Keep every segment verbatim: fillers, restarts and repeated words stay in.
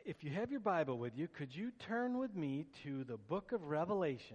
If you have your Bible with you, could you turn with me to the book of Revelation?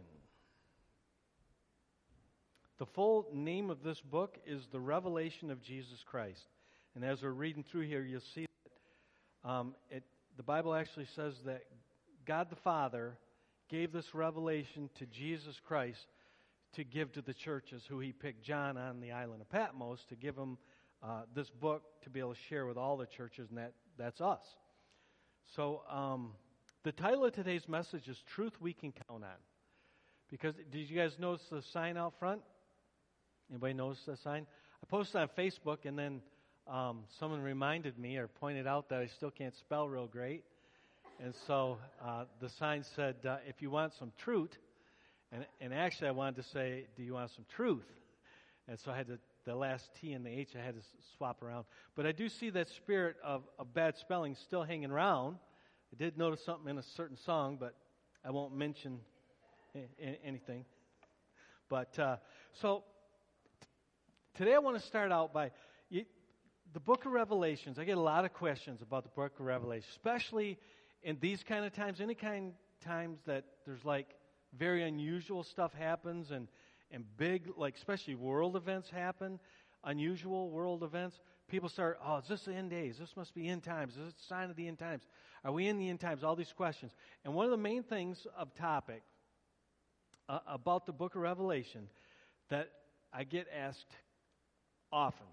The full name of this book is The Revelation of Jesus Christ. And as we're reading through here, you'll see that um, it, the Bible actually says that God the Father gave this revelation to Jesus Christ to give to the churches, who he picked John on the island of Patmos to give him uh, this book to be able to share with all the churches, and that, that's us. So um, the title of today's message is Truth We Can Count On. Because did you guys notice the sign out front? Anybody notice the sign? I posted on Facebook, and then um, someone reminded me or pointed out that I still can't spell real great. And so uh, the sign said, uh, if you want some truth, and, and actually I wanted to say, do you want some truth? And so I had to, the last T and the H I had to swap around. But I do see that spirit of, of bad spelling still hanging around. I did notice something in a certain song, but I won't mention a- anything. But uh, so t- today I want to start out by you, the book of Revelations. I get a lot of questions about the book of Revelation, especially in these kind of times, any kind of times that there's like very unusual stuff happens and and big, like especially world events happen, unusual world events, people start, oh, is this the end days? This must be end times. Is this a sign of the end times? Are we in the end times? All these questions. And one of the main things of topic uh, about the book of Revelation that I get asked often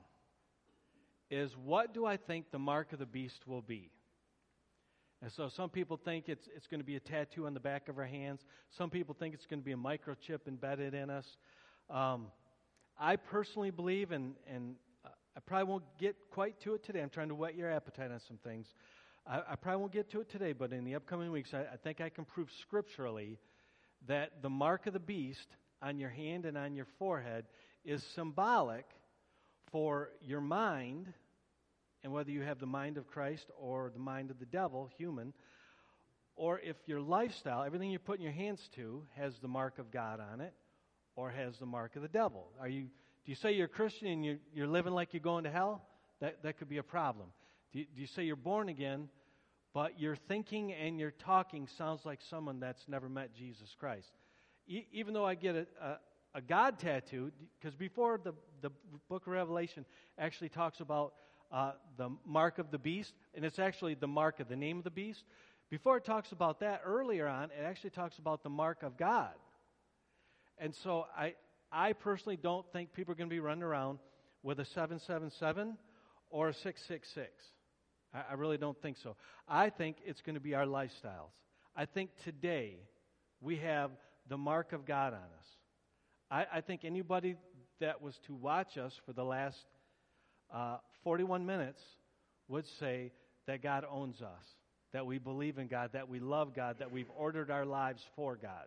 is, what do I think the mark of the beast will be? And so some people think it's it's going to be a tattoo on the back of our hands. Some people think it's going to be a microchip embedded in us. Um, I personally believe, and, and I probably won't get quite to it today. I'm trying to whet your appetite on some things. I, I probably won't get to it today, but in the upcoming weeks, I, I think I can prove scripturally that the mark of the beast on your hand and on your forehead is symbolic for your mind, and whether you have the mind of Christ or the mind of the devil, human, or if your lifestyle, everything you're putting your hands to, has the mark of God on it or has the mark of the devil. Are you? Do you say you're a Christian and you're, you're living like you're going to hell? That that could be a problem. Do you, do you say you're born again, but your thinking and your talking sounds like someone that's never met Jesus Christ? E- even though I get a, a, a God tattoo, because before the, the book of Revelation actually talks about Uh, the mark of the beast, and it's actually the mark of the name of the beast. Before it talks about that, earlier on, it actually talks about the mark of God. And so I I personally don't think people are going to be running around with a seven seven seven or a six six six. I, I really don't think so. I think it's going to be our lifestyles. I think today we have the mark of God on us. I, I think anybody that was to watch us for the last Uh, forty-one minutes would say that God owns us, that we believe in God, that we love God, that we've ordered our lives for God.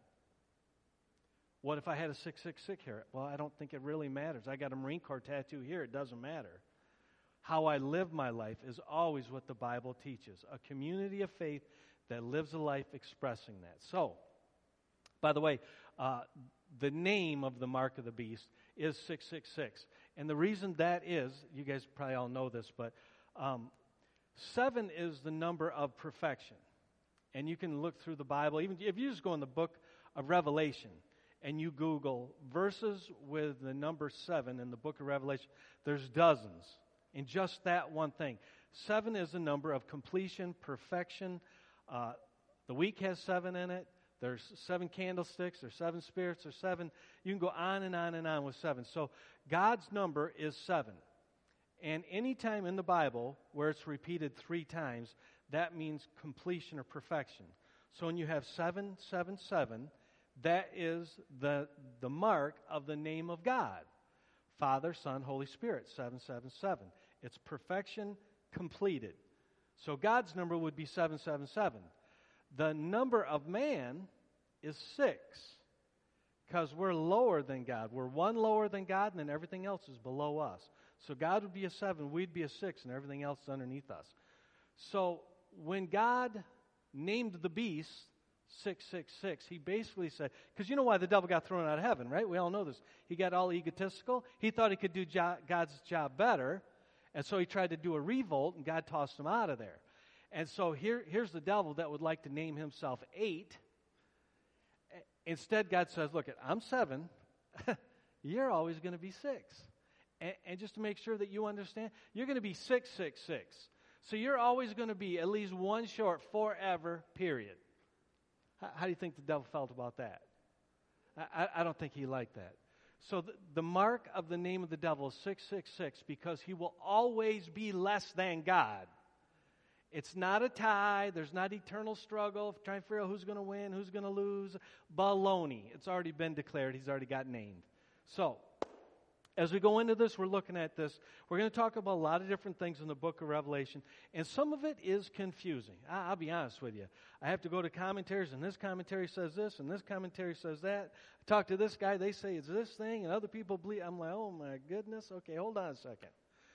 What if I had a six six six here? Well, I don't think it really matters. I got a Marine Corps tattoo here. It doesn't matter. How I live my life is always what the Bible teaches, a community of faith that lives a life expressing that. So, by the way, uh, the name of the mark of the beast is six six six. And the reason that is, you guys probably all know this, but um, seven is the number of perfection. And you can look through the Bible, even if you just go in the book of Revelation and you Google verses with the number seven in the book of Revelation, there's dozens in just that one thing. Seven is a number of completion, perfection. Uh, the week has seven in it. There's seven candlesticks, there's seven spirits, there's seven. You can go on and on and on with seven. So God's number is seven. And any time in the Bible where it's repeated three times, that means completion or perfection. So when you have seven, seven, seven, that is the, the mark of the name of God. Father, Son, Holy Spirit, seven, seven, seven. It's perfection completed. So God's number would be seven, seven, seven. The number of man is six, because we're lower than God. We're one lower than God, and then everything else is below us. So God would be a seven, we'd be a six, and everything else is underneath us. So when God named the beast six six six, he basically said, because you know why the devil got thrown out of heaven, right? We all know this. He got all egotistical. He thought he could do jo- God's job better, and so he tried to do a revolt, and God tossed him out of there. And so here, here's the devil that would like to name himself eight. Instead, God says, look, I'm seven. You're always going to be six. And, and just to make sure that you understand, you're going to be six, six, six. So you're always going to be at least one short forever, period. How, how do you think the devil felt about that? I, I don't think he liked that. So the, the mark of the name of the devil is six six six because he will always be less than God. It's not a tie. There's not eternal struggle trying to figure out who's going to win, who's going to lose. Baloney. It's already been declared. He's already got named. So, as we go into this, we're looking at this. We're going to talk about a lot of different things in the book of Revelation, and some of it is confusing. I, I'll be honest with you. I have to go to commentaries, and this commentary says this, and this commentary says that. I talk to this guy, they say it's this thing, and other people believe. I'm like, oh my goodness. Okay, hold on a second.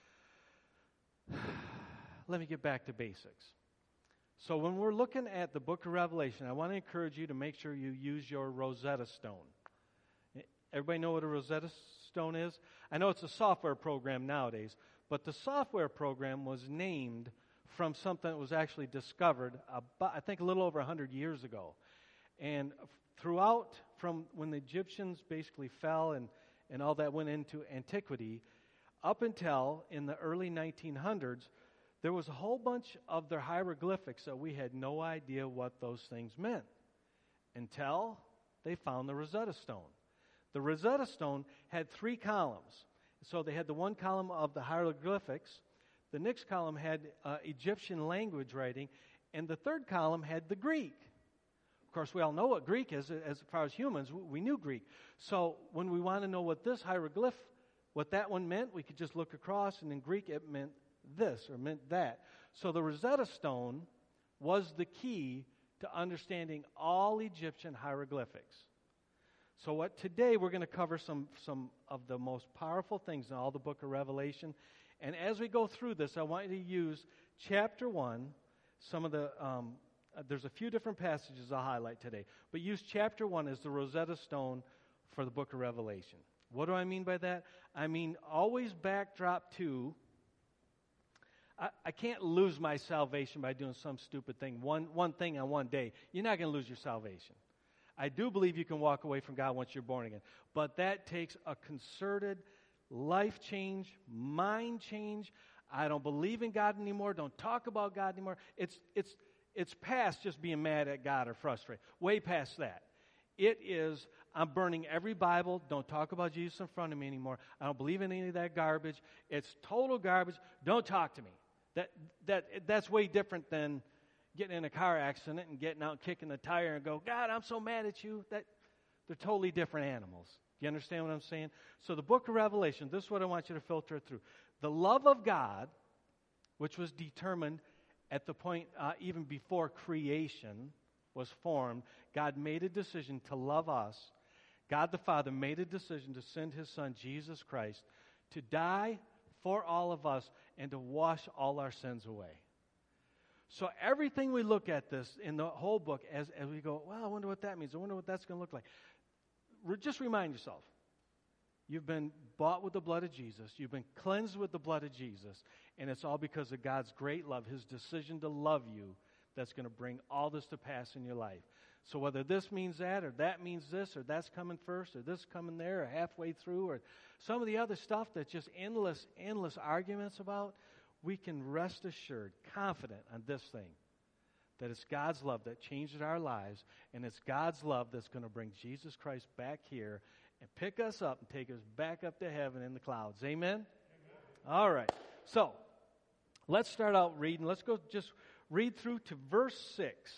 Let me get back to basics. So when we're looking at the book of Revelation, I want to encourage you to make sure you use your Rosetta Stone. Everybody know what a Rosetta Stone is? I know it's a software program nowadays, but the software program was named from something that was actually discovered about, I think, a little over one hundred years ago. And throughout, from when the Egyptians basically fell and, and all that went into antiquity, up until in the early nineteen hundreds, there was a whole bunch of their hieroglyphics that we had no idea what those things meant until they found the Rosetta Stone. The Rosetta Stone had three columns. So they had the one column of the hieroglyphics, the next column had uh, Egyptian language writing, and the third column had the Greek. Of course, we all know what Greek is. As far as humans, we knew Greek. So when we want to know what this hieroglyph, what that one meant, we could just look across, and in Greek it meant this or meant that. So the Rosetta Stone was the key to understanding all Egyptian hieroglyphics. So what today we're going to cover some, some of the most powerful things in all the book of Revelation. And as we go through this, I want you to use chapter one, some of the, um, uh, there's a few different passages I'll highlight today, but use chapter one as the Rosetta Stone for the book of Revelation. What do I mean by that? I mean always backdrop to, I, I can't lose my salvation by doing some stupid thing, one, one thing on one day. You're not going to lose your salvation. I do believe you can walk away from God once you're born again. But that takes a concerted life change, mind change. I don't believe in God anymore. Don't talk about God anymore. It's, it's, it's past just being mad at God or frustrated. Way past that. It is, I'm burning every Bible. Don't talk about Jesus in front of me anymore. I don't believe in any of that garbage. It's total garbage. Don't talk to me. That, that, that's way different than getting in a car accident and getting out and kicking the tire and go, God, I'm so mad at you. That they're totally different animals. You understand what I'm saying? So the book of Revelation, this is what I want you to filter it through. The love of God, which was determined at the point uh, even before creation was formed, God made a decision to love us. God the Father made a decision to send His Son, Jesus Christ, to die for all of us and to wash all our sins away. So everything we look at this in the whole book, as, as we go, well, I wonder what that means. I wonder what that's going to look like. Re- just remind yourself, you've been bought with the blood of Jesus. You've been cleansed with the blood of Jesus. And it's all because of God's great love, His decision to love you, that's going to bring all this to pass in your life. So whether this means that, or that means this, or that's coming first, or this coming there, or halfway through, or some of the other stuff that's just endless, endless arguments about, we can rest assured, confident on this thing, that it's God's love that changes our lives, and it's God's love that's going to bring Jesus Christ back here and pick us up and take us back up to heaven in the clouds. Amen? Amen. All right. So, let's start out reading. Let's go just read through to verse six.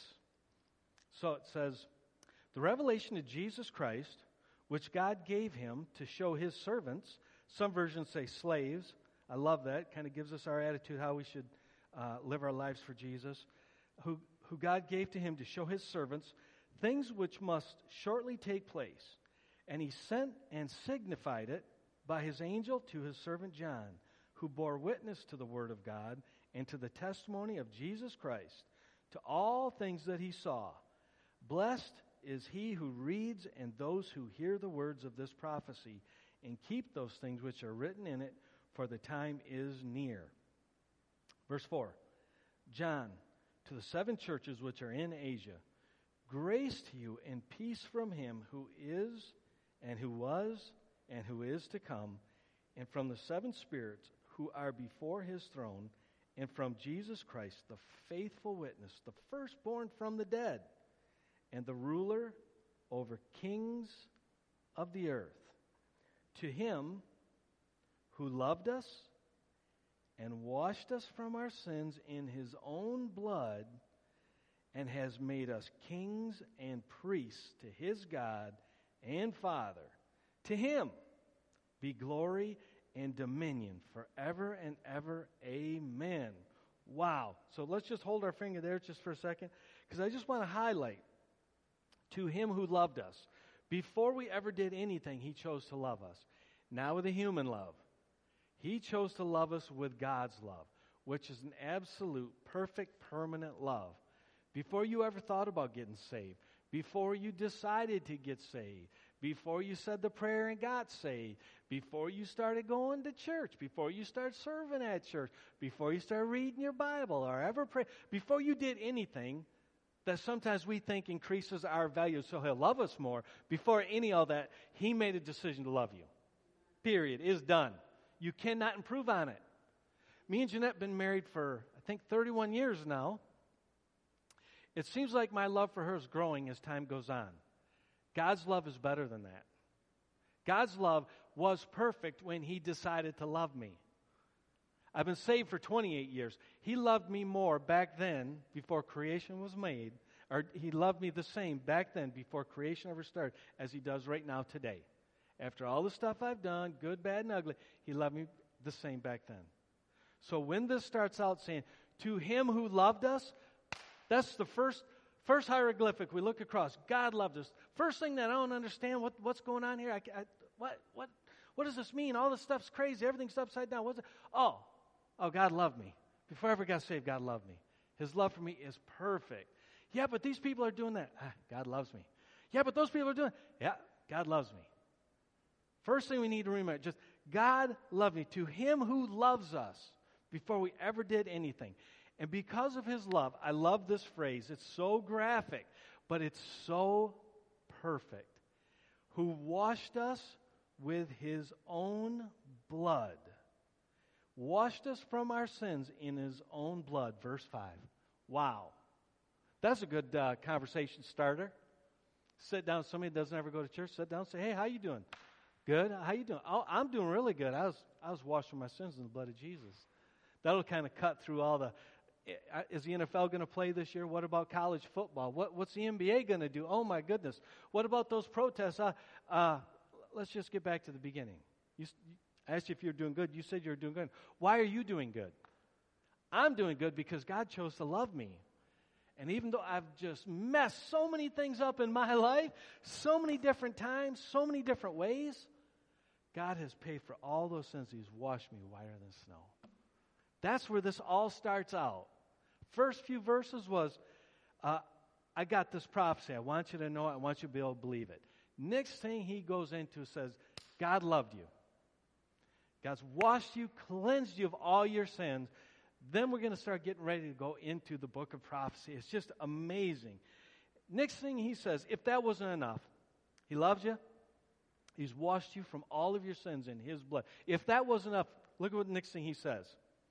So it says, the revelation of Jesus Christ, which God gave Him to show His servants, some versions say slaves. I love that. Kind of gives us our attitude, how we should uh, live our lives for Jesus. Who, who God gave to Him to show His servants things which must shortly take place. And He sent and signified it by His angel to His servant John, who bore witness to the Word of God and to the testimony of Jesus Christ, to all things that He saw. Blessed is he who reads and those who hear the words of this prophecy and keep those things which are written in it, for the time is near. Verse four, John, to the seven churches which are in Asia, grace to you and peace from him who is, and who was, and who is to come, and from the seven spirits who are before his throne, and from Jesus Christ, the faithful witness, the firstborn from the dead, and the ruler over kings of the earth. To him who loved us and washed us from our sins in his own blood, and has made us kings and priests to his God and Father. To him be glory and dominion forever and ever. Amen. Wow. So let's just hold our finger there just for a second, because I just want to highlight, to him who loved us. Before we ever did anything, he chose to love us. Now with a human love. He chose to love us with God's love, which is an absolute, perfect, permanent love. Before you ever thought about getting saved, before you decided to get saved, before you said the prayer and got saved, before you started going to church, before you started serving at church, before you started reading your Bible or ever pray, before you did anything that sometimes we think increases our value so he'll love us more, before any of that, he made a decision to love you. Period. It's done. You cannot improve on it. Me and Jeanette have been married for, I think, thirty-one years now. It seems like my love for her is growing as time goes on. God's love is better than that. God's love was perfect when he decided to love me. I've been saved for twenty-eight years. He loved me more back then, before creation was made, or he loved me the same back then, before creation ever started, as he does right now today. After all the stuff I've done, good, bad, and ugly, he loved me the same back then. So when this starts out saying, to him who loved us, that's the first first hieroglyphic we look across. God loved us. First thing that I don't understand, what, what's going on here? I, I, what what what does this mean? All this stuff's crazy. Everything's upside down. What's it? Oh, oh, God loved me. Before I ever got saved, God loved me. His love for me is perfect. Yeah, but these people are doing that. Ah, God loves me. Yeah, but those people are doing it. Yeah, God loves me. First thing we need to remember, just God loved me. To him who loves us, before we ever did anything. And because of his love, I love this phrase. It's so graphic, but it's so perfect. Who washed us with his own blood. Washed us from our sins in his own blood. Verse five. Wow. That's a good uh, conversation starter. Sit down. Somebody that doesn't ever go to church, sit down and say, hey, how you doing? Good. How you doing? Oh, I'm doing really good. I was I was washed from my sins in the blood of Jesus. That'll kind of cut through all the, is the N F L going to play this year? What about college football? What, what's the N B A going to do? Oh, my goodness. What about those protests? Uh, uh, let's just get back to the beginning. You, I asked you if you're doing good. You said you're doing good. Why are you doing good? I'm doing good because God chose to love me. And even though I've just messed so many things up in my life, so many different times, so many different ways, God has paid for all those sins. He's washed me whiter than snow. That's where this all starts out. First few verses was, uh, I got this prophecy. I want you to know it. I want you to be able to believe it. Next thing he goes into says, God loved you. God's washed you, cleansed you of all your sins. Then we're going to start getting ready to go into the book of prophecy. It's just amazing. Next thing he says, if that wasn't enough, he loves you. He's washed you from all of your sins in his blood. If that wasn't enough, look at what the next thing he says.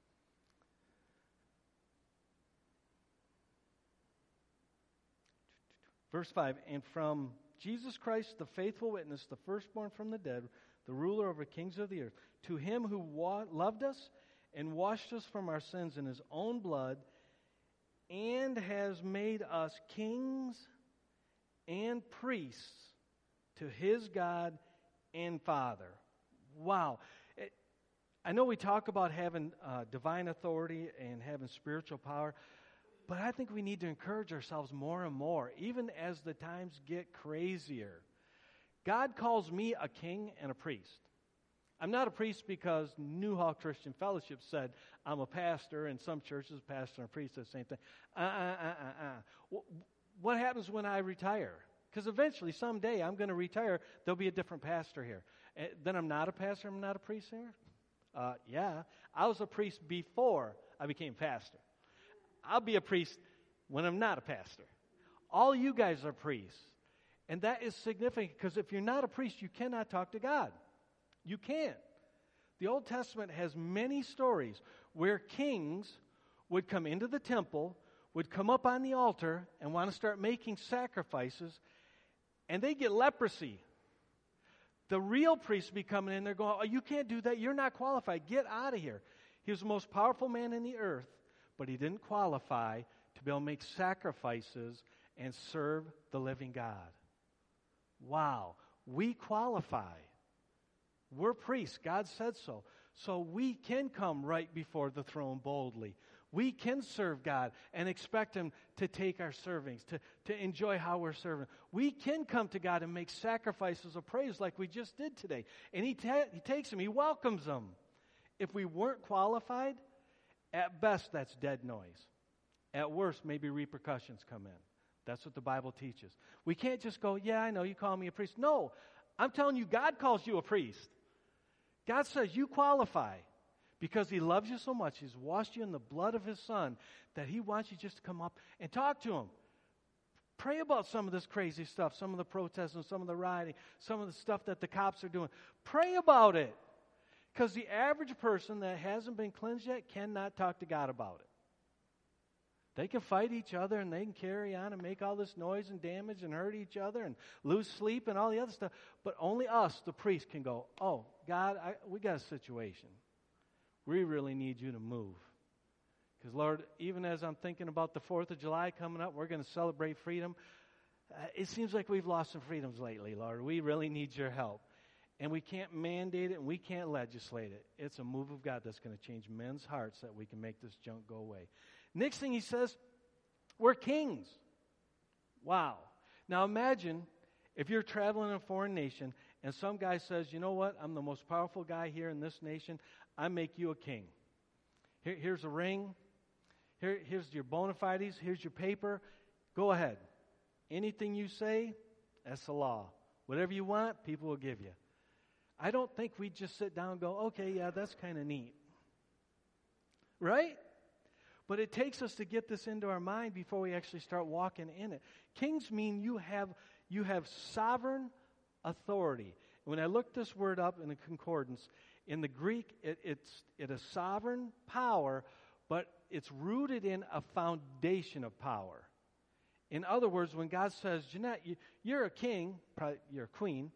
Verse five, and from Jesus Christ, the faithful witness, the firstborn from the dead, the ruler over kings of the earth, to him who wa- loved us and washed us from our sins in his own blood, and has made us kings and priests to his God and Father. Wow. It, I know we talk about having uh, divine authority and having spiritual power, but I think we need to encourage ourselves more and more, even as the times get crazier. God calls me a king and a priest. I'm not a priest because New Hall Christian Fellowship said I'm a pastor, and some churches, pastor and priest, are the same thing. Uh, uh, uh, uh, uh. What happens when I retire? Because eventually, someday, I'm going to retire. There'll be a different pastor here. Uh, then I'm not a pastor. I'm not a priest here? Uh, yeah. I was a priest before I became pastor. I'll be a priest when I'm not a pastor. All you guys are priests. And that is significant because if you're not a priest, you cannot talk to God. You can't. The Old Testament has many stories where kings would come into the temple, would come up on the altar and want to start making sacrifices, and they get leprosy. The real priests be coming in there going, oh, you can't do that. You're not qualified. Get out of here. He was the most powerful man in the earth, but he didn't qualify to be able to make sacrifices and serve the living God. Wow. We qualify. We're priests. God said so. So we can come right before the throne boldly. We can serve God and expect Him to take our servings, to, to enjoy how we're serving. We can come to God and make sacrifices of praise like we just did today. And He, ta- he takes them. He welcomes them. If we weren't qualified, at best, that's dead noise. At worst, maybe repercussions come in. That's what the Bible teaches. We can't just go, yeah, I know, you call me a priest. No, I'm telling you, God calls you a priest. God says you qualify because He loves you so much. He's washed you in the blood of His Son that He wants you just to come up and talk to Him. Pray about some of this crazy stuff, some of the protests and some of the rioting, some of the stuff that the cops are doing. Pray about it. Because the average person that hasn't been cleansed yet cannot talk to God about it. They can fight each other and they can carry on and make all this noise and damage and hurt each other and lose sleep and all the other stuff. But only us, the priest, can go, oh, God, I, we got a situation. We really need you to move. Because, Lord, even as I'm thinking about the fourth of July coming up, we're going to celebrate freedom. Uh, it seems like we've lost some freedoms lately, Lord. We really need your help. And we can't mandate it and we can't legislate it. It's a move of God that's going to change men's hearts that we can make this junk go away. Next thing he says, we're kings. Wow. Now imagine if you're traveling in a foreign nation and some guy says, you know what, I'm the most powerful guy here in this nation. I make you a king. Here, here's a ring. Here, here's your bona fides. Here's your paper. Go ahead. Anything you say, that's the law. Whatever you want, people will give you. I don't think we just sit down and go, okay, yeah, that's kind of neat. Right? But it takes us to get this into our mind before we actually start walking in it. Kings mean you have you have sovereign authority. When I looked this word up in the concordance, in the Greek, it, it's it a sovereign power, but it's rooted in a foundation of power. In other words, when God says, Jeanette, you, you're a king, probably you're a queen,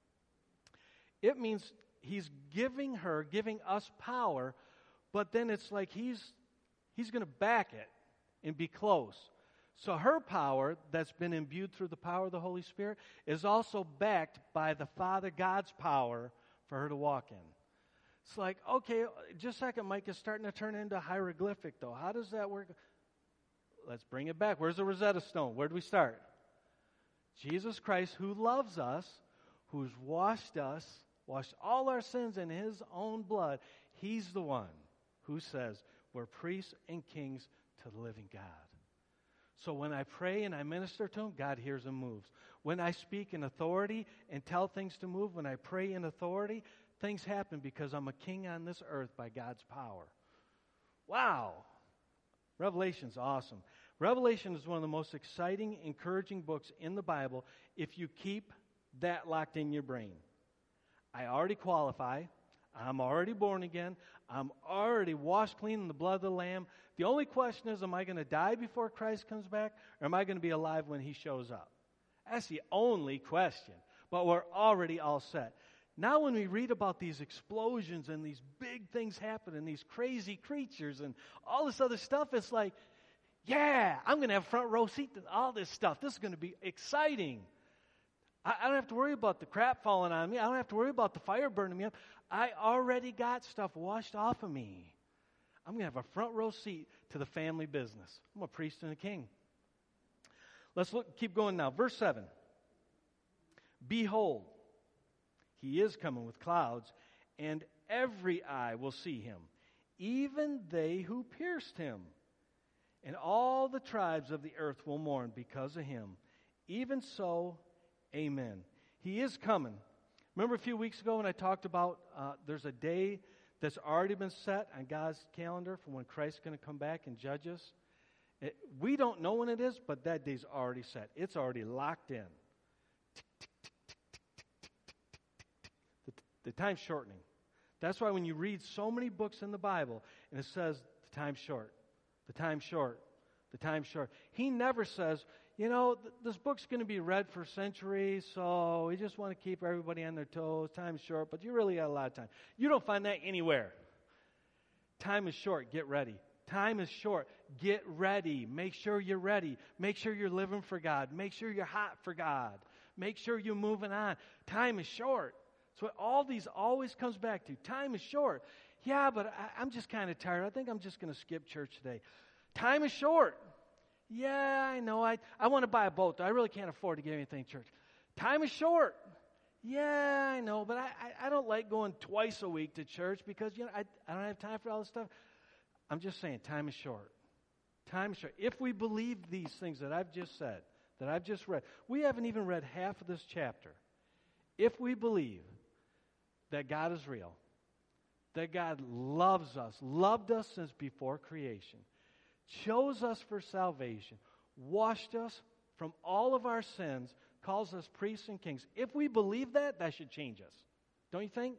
it means He's giving her, giving us power, but then it's like He's He's going to back it and be close. So her power that's been imbued through the power of the Holy Spirit is also backed by the Father God's power for her to walk in. It's like, okay, just a second, Mike, is starting to turn into hieroglyphic, though. How does that work? Let's bring it back. Where's the Rosetta Stone? Where do we start? Jesus Christ, who loves us, who's washed us, washed all our sins in His own blood, He's the one who says we're priests and kings to the living God. So when I pray and I minister to Him, God hears and moves. When I speak in authority and tell things to move, when I pray in authority, things happen because I'm a king on this earth by God's power. Wow. Revelation's awesome. Revelation is one of the most exciting, encouraging books in the Bible if you keep that locked in your brain. I already qualify. I'm already born again. I'm already washed clean in the blood of the Lamb. The only question is, am I going to die before Christ comes back, or am I going to be alive when He shows up? That's the only question. But we're already all set. Now when we read about these explosions and these big things happen and these crazy creatures and all this other stuff, it's like, yeah, I'm going to have front row seat to all this stuff. This is going to be exciting. I, I don't have to worry about the crap falling on me. I don't have to worry about the fire burning me up. I already got stuff washed off of me. I'm going to have a front row seat to the family business. I'm a priest and a king. Let's look. Keep going now. Verse seven. Behold, He is coming with clouds, and every eye will see Him, even they who pierced Him. And all the tribes of the earth will mourn because of Him. Even so, amen. He is coming. Remember a few weeks ago when I talked about uh, there's a day that's already been set on God's calendar for when Christ's going to come back and judge us? It, we don't know when it is, but that day's already set. It's already locked in. The, the time's shortening. That's why when you read so many books in the Bible, and it says, the time's short, the time's short, the time's short. He never says, you know, th- this book's going to be read for centuries, so we just want to keep everybody on their toes. Time's short, but you really got a lot of time. You don't find that anywhere. Time is short. Get ready. Time is short. Get ready. Make sure you're ready. Make sure you're living for God. Make sure you're hot for God. Make sure you're moving on. Time is short. So all these always comes back to. Time is short. Yeah, but I, I'm just kind of tired. I think I'm just going to skip church today. Time is short. Yeah, I know. I, I want to buy a boat. I really can't afford to get anything, church. Time is short. Yeah, I know, but I, I, I don't like going twice a week to church because, you know, I, I don't have time for all this stuff. I'm just saying, time is short. Time is short. If we believe these things that I've just said, that I've just read, we haven't even read half of this chapter. If we believe that God is real, that God loves us, loved us since before creation, chose us for salvation, washed us from all of our sins, calls us priests and kings. If we believe that, that should change us. Don't you think?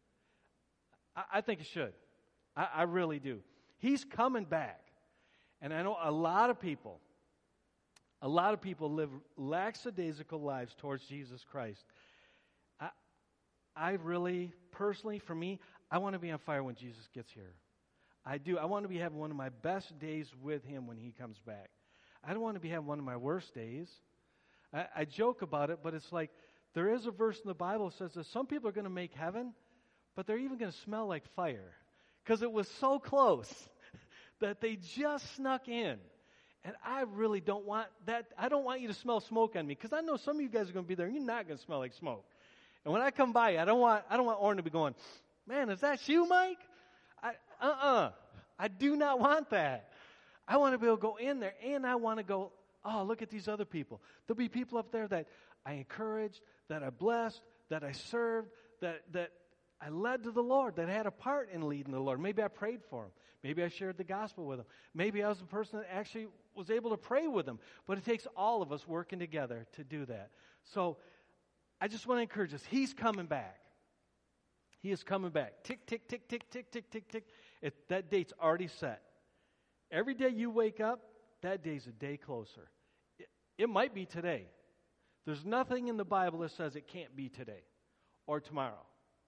I, I think it should. I, I really do. He's coming back. And I know a lot of people, a lot of people live lackadaisical lives towards Jesus Christ. I, I really, personally, for me, I want to be on fire when Jesus gets here. I do. I want to be having one of my best days with Him when He comes back. I don't want to be having one of my worst days. I, I joke about it, but it's like there is a verse in the Bible that says that some people are going to make heaven, but they're even going to smell like fire because it was so close that they just snuck in. And I really don't want that. I don't want you to smell smoke on me because I know some of you guys are going to be there and you're not going to smell like smoke. And when I come by, I don't want I don't want Orrin to be going, man, is that you, Mike? I, uh-uh. I do not want that. I want to be able to go in there, and I want to go, oh, look at these other people. There'll be people up there that I encouraged, that I blessed, that I served, that that I led to the Lord, that had a part in leading the Lord. Maybe I prayed for them. Maybe I shared the gospel with them. Maybe I was the person that actually was able to pray with them. But it takes all of us working together to do that. So I just want to encourage us. He's coming back. He is coming back. Tick, tick, tick, tick, tick, tick, tick, tick. It, that date's already set. Every day you wake up, that day's a day closer. It, it might be today. There's nothing in the Bible that says it can't be today or tomorrow.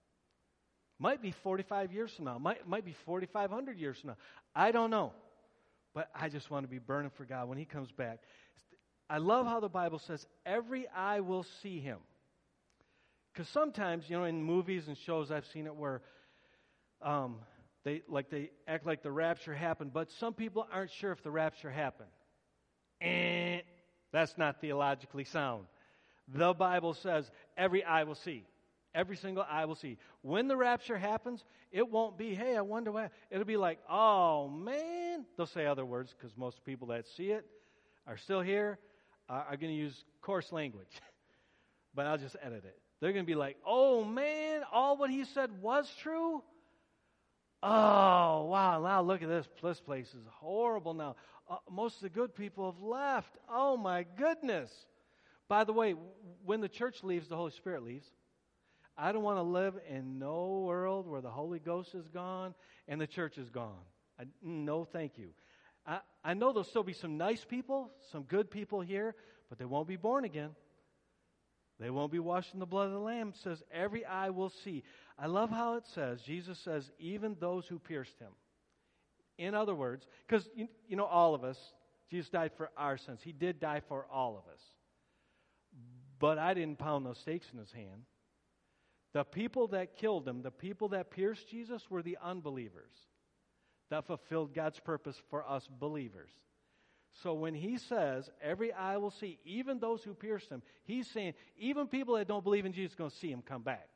Might be forty-five years from now. Might, might be forty-five hundred years from now. I don't know. But I just want to be burning for God when He comes back. I love how the Bible says, every eye will see Him. Because sometimes, you know, in movies and shows, I've seen it where um, they like they act like the rapture happened, but some people aren't sure if the rapture happened. Eh, that's not theologically sound. The Bible says every eye will see. Every single eye will see. When the rapture happens, it won't be, hey, I wonder why. It'll be like, oh, man. They'll say other words because most people that see it are still here, uh, are going to use coarse language. But I'll just edit it. They're going to be like, oh, man, all what he said was true? Oh, wow, now look at this. This place is horrible now. Uh, most of the good people have left. Oh, my goodness. By the way, when the church leaves, the Holy Spirit leaves. I don't want to live in no world where the Holy Ghost is gone and the church is gone. I, no, thank you. I, I know there'll still be some nice people, some good people here, but they won't be born again. They won't be washed in the blood of the Lamb. It says, every eye will see. I love how it says, Jesus says, even those who pierced Him. In other words, because, you, you know, all of us, Jesus died for our sins. He did die for all of us. But I didn't pound those stakes in His hand. The people that killed Him, the people that pierced Jesus, were the unbelievers that fulfilled God's purpose for us believers. So when He says, every eye will see, even those who pierced Him, He's saying, even people that don't believe in Jesus are going to see Him come back.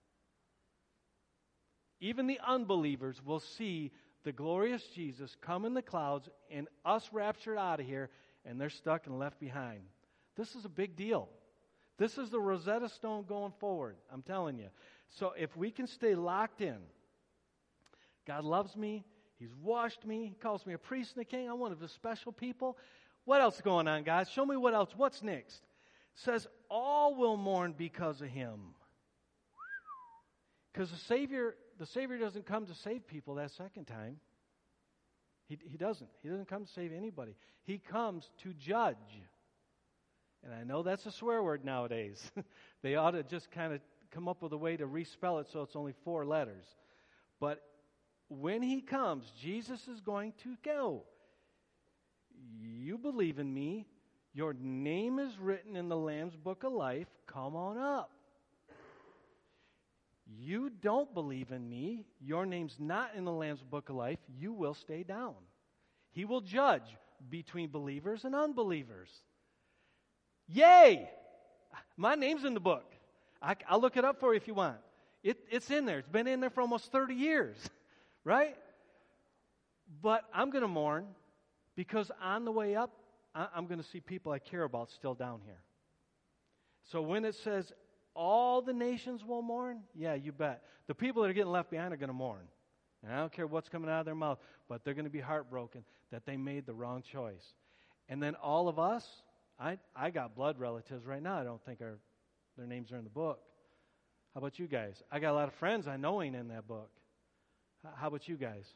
Even the unbelievers will see the glorious Jesus come in the clouds and us raptured out of here, and they're stuck and left behind. This is a big deal. This is the Rosetta Stone going forward, I'm telling you. So if we can stay locked in, God loves me, He's washed me. He calls me a priest and a king. I'm one of his special people. What else is going on, guys? Show me what else. What's next? It says, all will mourn because of him. Because the Savior, the Savior doesn't come to save people that second time. He, he doesn't. He doesn't come to save anybody. He comes to judge. And I know that's a swear word nowadays. They ought to just kind of come up with a way to respell it so it's only four letters. But when he comes, Jesus is going to go. You believe in me. Your name is written in the Lamb's Book of Life. Come on up. You don't believe in me. Your name's not in the Lamb's Book of Life. You will stay down. He will judge between believers and unbelievers. Yay! My name's in the book. I, I'll look it up for you if you want. It, it's in there. It's been in there for almost thirty years, right? But I'm going to mourn because on the way up, I, I'm going to see people I care about still down here. So when it says all the nations will mourn, yeah, you bet. The people that are getting left behind are going to mourn. And I don't care what's coming out of their mouth, but they're going to be heartbroken that they made the wrong choice. And then all of us, I I got blood relatives right now. I don't think our their names are in the book. How about you guys? I got a lot of friends I know ain't in that book. How about you guys?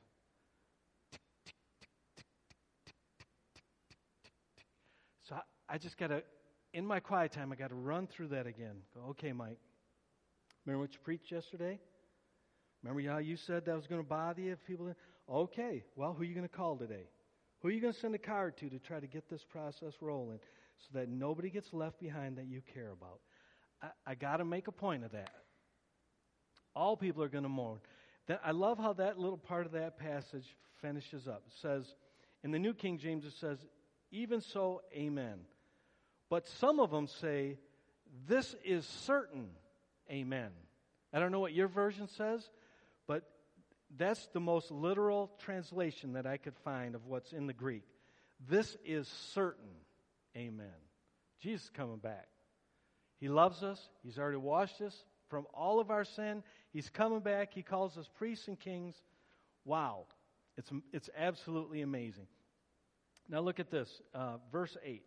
So I, I just got to, in my quiet time, I got to run through that again. Go, okay, Mike. Remember what you preached yesterday? Remember how you said that was going to bother you if people didn't? Okay, well, who are you going to call today? Who are you going to send a card to to try to get this process rolling so that nobody gets left behind that you care about? I, I got to make a point of that. All people are going to mourn. That, I love how that little part of that passage finishes up. It says, in the New King James, it says, even so, amen. But some of them say, this is certain, amen. I don't know what your version says, but that's the most literal translation that I could find of what's in the Greek. This is certain, amen. Jesus is coming back. He loves us. He's already washed us from all of our sin. He's coming back. He calls us priests and kings. Wow. It's, it's absolutely amazing. Now look at this, uh, verse eight.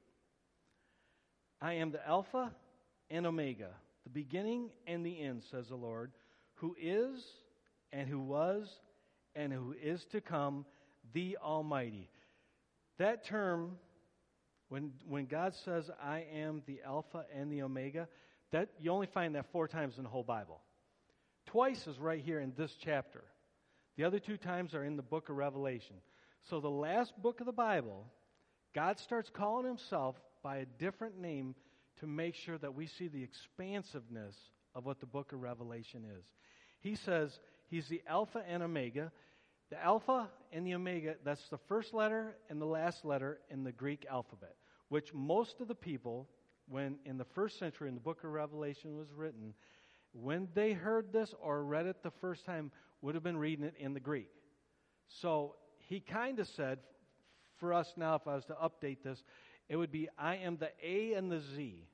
I am the Alpha and Omega, the beginning and the end, says the Lord, who is and who was and who is to come, the Almighty. That term, when when God says, I am the Alpha and the Omega, that you only find that four times in the whole Bible. Twice is right here in this chapter. The other two times are in the book of Revelation. So the last book of the Bible, God starts calling himself by a different name to make sure that we see the expansiveness of what the book of Revelation is. He says he's the Alpha and Omega. The Alpha and the Omega, that's the first letter and the last letter in the Greek alphabet, which most of the people, when in the first century in the book of Revelation was written, when they heard this or read it the first time, would have been reading it in the Greek. So he kind of said, for us now, if I was to update this, it would be, I am the A and the Z.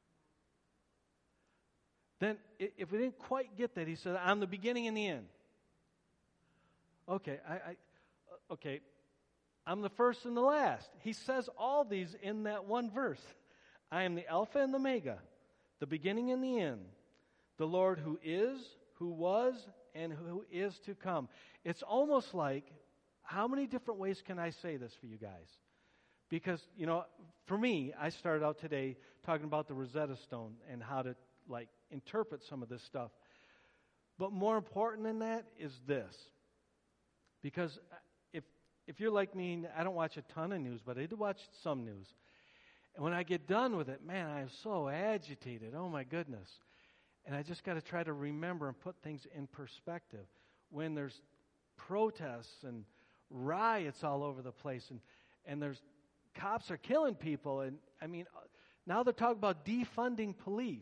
Then, if we didn't quite get that, he said, I'm the beginning and the end. Okay, I, I okay, I'm the first and the last. He says all these in that one verse. I am the Alpha and the Omega, the beginning and the end, the Lord who is, who was, and who is to come. It's almost like, how many different ways can I say this for you guys? Because, you know, for me, I started out today talking about the Rosetta Stone and how to, like, interpret some of this stuff. But more important than that is this. Because if if you're like me, I don't watch a ton of news, but I do watch some news. And when I get done with it, man, I am so agitated. Oh, my goodness. And I just got to try to remember and put things in perspective. When there's protests and riots all over the place, and, and there's cops are killing people, and I mean, now they're talking about defunding police.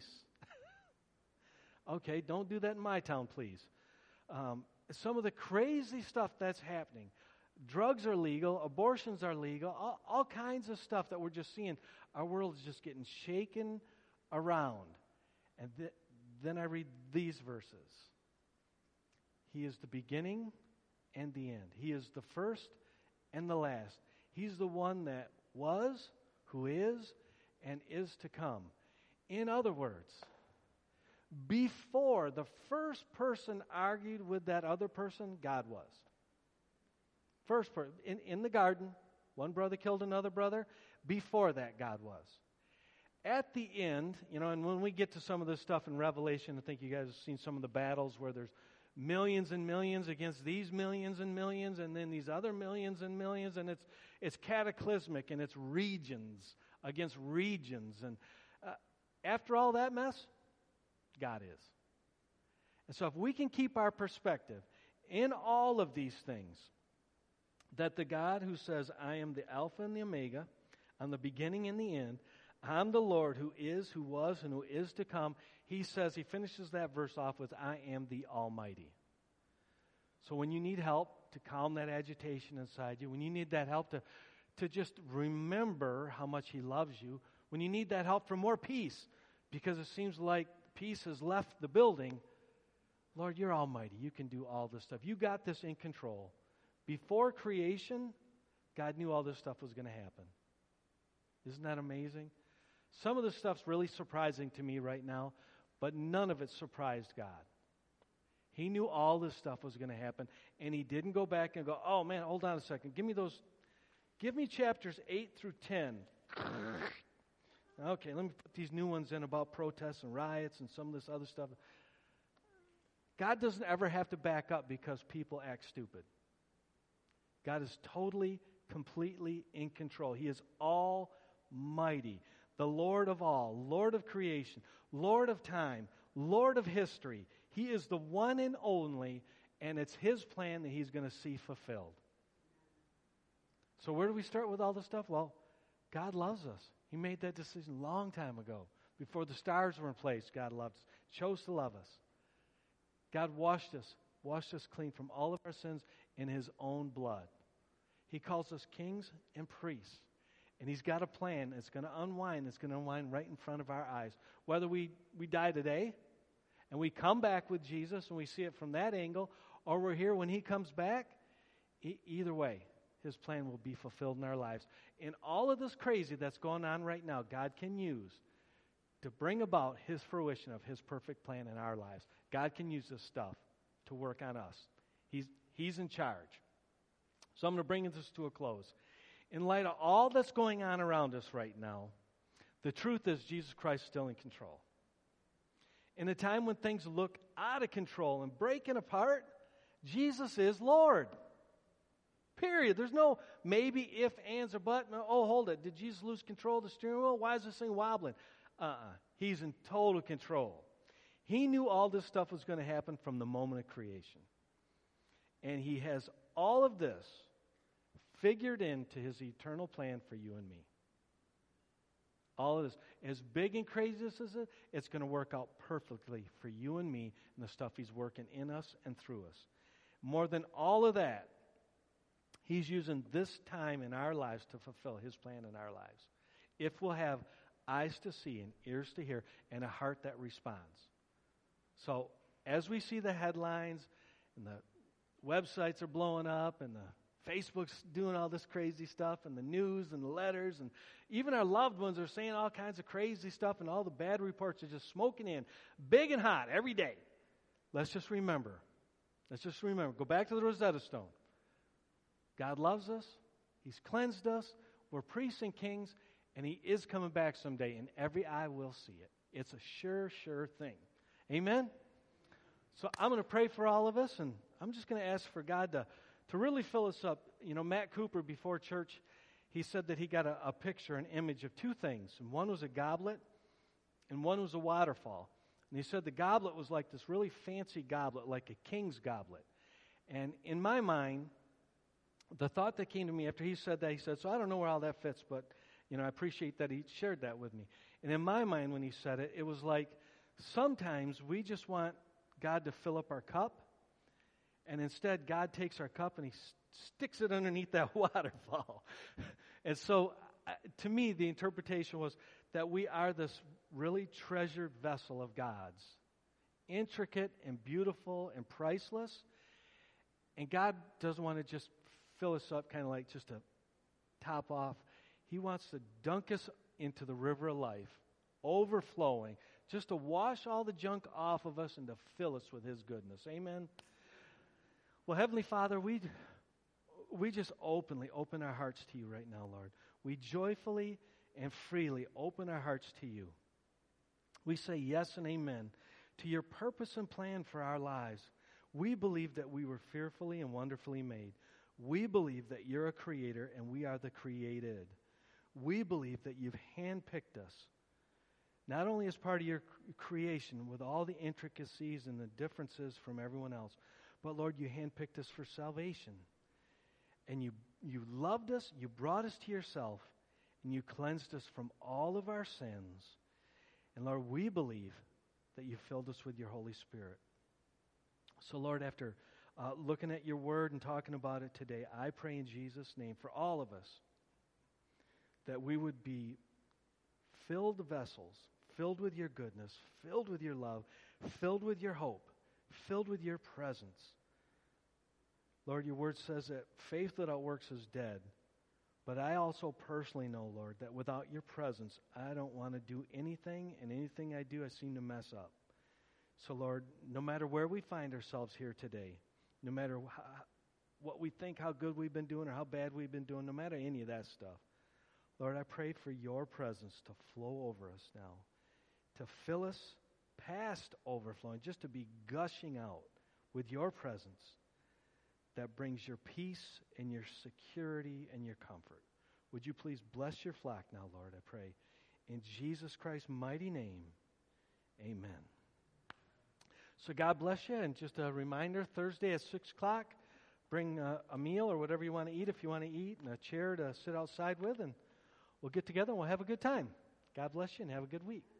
Okay, don't do that in my town, please. Um, some of the crazy stuff that's happening. Drugs are legal, abortions are legal, all, all kinds of stuff that we're just seeing. Our world is just getting shaken around. And th- then I read these verses. He is the beginning and the end. He is the first and the last. He's the one that was, who is, and is to come. In other words, before the first person argued with that other person, God was. First person, in, in the garden, one brother killed another brother. Before that, God was. At the end, you know, and when we get to some of this stuff in Revelation, I think you guys have seen some of the battles where there's millions and millions against these millions and millions, and then these other millions and millions, and it's it's cataclysmic, and it's regions against regions. And uh, after all that mess, God is. And so if we can keep our perspective in all of these things, that the God who says, I am the Alpha and the Omega, I'm the beginning and the end, I'm the Lord who is, who was, and who is to come, he says, he finishes that verse off with, I am the Almighty. So when you need help to calm that agitation inside you, when you need that help to, to just remember how much he loves you, when you need that help for more peace, because it seems like peace has left the building, Lord, you're almighty. You can do all this stuff. You got this in control. Before creation, God knew all this stuff was going to happen. Isn't that amazing? Some of this stuff's really surprising to me right now, but none of it surprised God. He knew all this stuff was going to happen, and he didn't go back and go, oh man, hold on a second. Give me those, give me chapters eight through ten. Okay, let me put these new ones in about protests and riots and some of this other stuff. God doesn't ever have to back up because people act stupid. God is totally, completely in control. He is almighty, the Lord of all, Lord of creation, Lord of time, Lord of history. He is the one and only, and it's his plan that he's going to see fulfilled. So where do we start with all this stuff? Well, God loves us. He made that decision a long time ago. Before the stars were in place, God loved us, chose to love us. God washed us, washed us clean from all of our sins in his own blood. He calls us kings and priests. And he's got a plan that's going to unwind, that's going to unwind right in front of our eyes. Whether we, we die today and we come back with Jesus and we see it from that angle, or we're here when he comes back, e- either way, his plan will be fulfilled in our lives. And all of this crazy that's going on right now, God can use to bring about his fruition of his perfect plan in our lives. God can use this stuff to work on us. He's, he's in charge. So I'm going to bring this to a close. In light of all that's going on around us right now, the truth is Jesus Christ is still in control. In a time when things look out of control and breaking apart, Jesus is Lord. Period. There's no maybe, if, ands, or but. No, oh, hold it. Did Jesus lose control of the steering wheel? Why is this thing wobbling? Uh-uh. He's in total control. He knew all this stuff was going to happen from the moment of creation. And he has all of this figured into his eternal plan for you and me. All of this. As big and crazy as this is, it's going to work out perfectly for you and me and the stuff he's working in us and through us. More than all of that, he's using this time in our lives to fulfill his plan in our lives. If we'll have eyes to see and ears to hear and a heart that responds. So as we see the headlines and the websites are blowing up and the Facebook's doing all this crazy stuff and the news and the letters and even our loved ones are saying all kinds of crazy stuff and all the bad reports are just smoking in big and hot every day. Let's just remember. Let's just remember. Go back to the Rosetta Stone. God loves us. He's cleansed us. We're priests and kings, and he is coming back someday, and every eye will see it. It's a sure, sure thing. Amen? So I'm going to pray for all of us, and I'm just going to ask for God to, to really fill us up. You know, Matt Cooper, before church, he said that he got a, a picture, an image of two things. And one was a goblet, and one was a waterfall. And he said the goblet was like this really fancy goblet, like a king's goblet. And in my mind, the thought that came to me after he said that, he said, so I don't know where all that fits, but, you know, I appreciate that he shared that with me. And in my mind, when he said it, it was like sometimes we just want God to fill up our cup, and instead God takes our cup and he s- sticks it underneath that waterfall. And so, uh, to me, the interpretation was that we are this really treasured vessel of God's, intricate and beautiful and priceless. And God doesn't want to just fill us up kind of like just a top off. He wants to dunk us into the river of life, overflowing, just to wash all the junk off of us and to fill us with His goodness. Amen? Well, Heavenly Father, we, we just openly open our hearts to You right now, Lord. We joyfully and freely open our hearts to You. We say yes and amen to Your purpose and plan for our lives. We believe that we were fearfully and wonderfully made. We believe that You're a creator and we are the created. We believe that You've handpicked us, not only as part of Your creation with all the intricacies and the differences from everyone else, but Lord, You handpicked us for salvation. And you, you loved us, You brought us to Yourself, and You cleansed us from all of our sins. And Lord, we believe that You filled us with Your Holy Spirit. So Lord, after uh, looking at Your Word and talking about it today, I pray in Jesus' name for all of us that we would be filled vessels, filled with Your goodness, filled with Your love, filled with Your hope, filled with Your presence. Lord, Your Word says that faith without works is dead. But I also personally know, Lord, that without Your presence, I don't want to do anything, and anything I do, I seem to mess up. So, Lord, no matter where we find ourselves here today, no matter how, what we think, how good we've been doing or how bad we've been doing, no matter any of that stuff, Lord, I pray for Your presence to flow over us now, to fill us past overflowing, just to be gushing out with Your presence that brings Your peace and Your security and Your comfort. Would You please bless Your flock now, Lord, I pray. In Jesus Christ's mighty name, amen. So God bless you, and just a reminder, Thursday at six o'clock, bring uh, a meal or whatever you want to eat if you want to eat, and a chair to sit outside with, and we'll get together and we'll have a good time. God bless you and have a good week.